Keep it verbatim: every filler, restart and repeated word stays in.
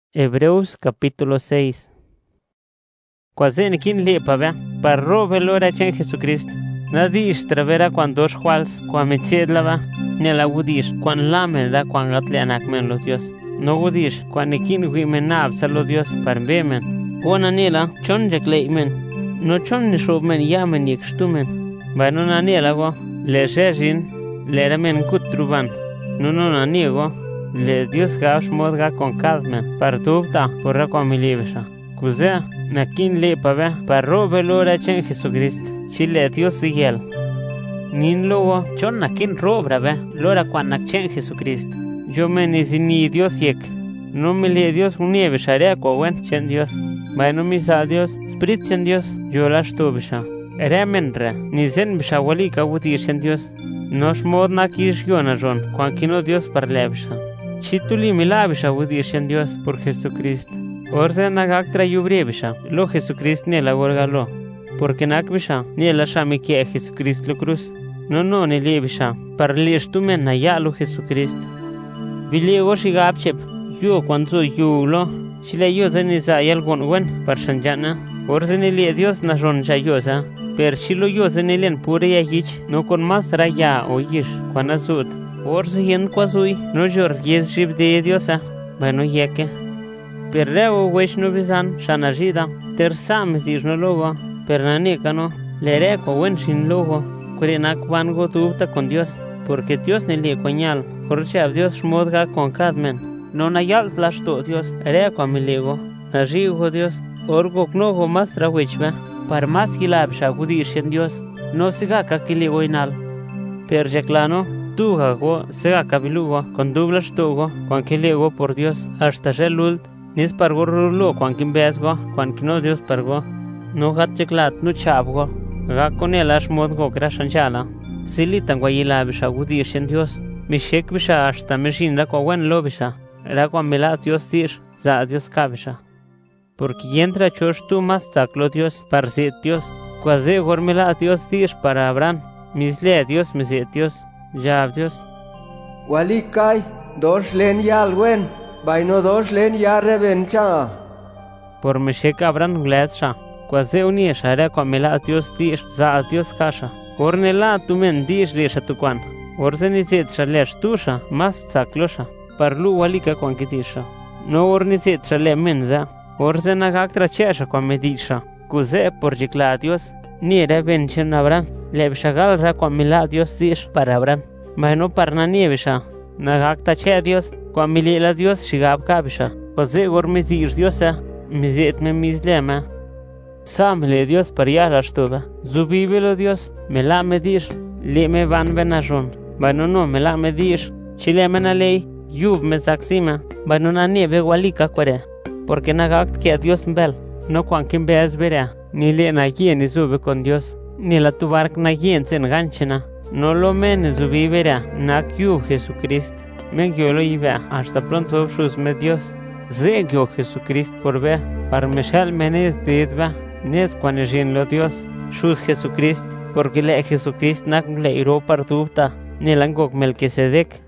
Hebreos capítulo seis. Cuazen kin le pave, parro velora chen Jesucristo. Nadish travera quan dos juals, quan metsedlava, ne la udish, quan lame da quan gatleanak men los Dios. No udish, quan ekin wimen nav salo Dios par bemen. Ona nela, chon jekleimen. No chon ni shobmen yamen yek shtumen. Bano na nela go, le jejin, le ramen kutruban. No no na niego, le Dios gash modga con kadmen, par tubta, porra con milibesha. Cuze, na kin le pave, parro velora chen Jesucristo. Chile Dios sigel. Nin logo, chon na kin robra ve, lora quan nak chen Jesucristo. Yo me ni Dios yek. No me le Dios unieve sharea ko wen chen Dios. Ba no mi sa Dios, spirit chen Dios, yo la stubisha. Ere menre, ni zen bisha wali ka wuti chen Dios. Nos mod na kish yona jon, quan kino Dios parlebisha. Chituli milabisha wuti chen Dios por Jesucristo. Orze nagaktra yubrebisha, lo Jesucristo ne la gorgalo. Porque nakbisha, ni la shami que Jesucristo lo cruz. No no ni lebisha, par lestumen na ya lo Jesucristo. Bilego shigapchep, yo cuando yo lo, chile yo zeniza y algon wen par shanjana. Orze ni le Dios na ron chayosa, per chilo yo zenilen pure ya hich, no con más raya o yish, quan azut. Orze yen kwazui, no jor yes jib de Diosa, bueno yeke. Per reo wesh no bizan, shanajida, ter sam dish no logo. Pernanícano, le reco buen sin logo, curenac vango tubta con Dios, porque Dios ne le coñal, corcha Dios modga con cadmen, no nayal slash to Dios, reco mi lego, najigo Dios, orgo knogo mas rawechba, par mas gilab shagudish en Dios, no siga kakilego inal. Per jeclano, tu gago, sega kabilugo, con dublas togo, con kilego por Dios, hasta gelult, nis pargo rulo, con kimbesgo, con kino Dios pargo. No gat cheklat no chabgo, ga con el ashmod go grashanchala. Silitan guayila bisha gudish en Dios. Mi shek bisha hasta meshin la kwa wen lobisha. Ra kwa melat Dios tish, za Dios kabisha. Porque entra chosh tu mas taklo Dios, parsit Dios. Quaze gormela Dios tish para Abraham. Misle Dios, miset Dios, ya Dios. Walikai, dos len yal wen, baino dos len ya revencha. Por mi shek Abraham gladsha. Quaze unie sharea kwa mela Dios tish za Dios kasha. Ornela tu men dish lesha tu kwan. Orzenizet shalesh tusha mas tsaklosha. Parlu walika kwan kitisha. No ornizet shale menza. Orzena gaktra chesha kwa medisha. Kuze por jikla Dios. Niere benchen Abraham. Lebshagal ra kwa mela Dios tish para Abraham. Mahno parna niebisha. Nagakta che Dios. Kwa milela Dios shigab kabisha. Quaze gormizir Diosa. Mizet me mizlema. Samle Dios par yala shtoba. Zubibelo Dios, me la medish, le me van benajon. Bano no me la medish, chile mena ley, yub me saxima, bano na nieve walika kwere. Porque nagakt que a Dios bel, no quan kim beas verea, ni le na quien sube con Dios, ni la tubark na quien se enganchena. No lo men zubiverea, na yub Jesucristo. Me lo iba, hasta pronto shus me Dios. Zegyo Jesucristo por ver, par meshal menes de edva. Nes cuando jen lo Dios, shus Jesucristo, porque le Jesucristo nak le iro partubta, ne langok Melquisedec,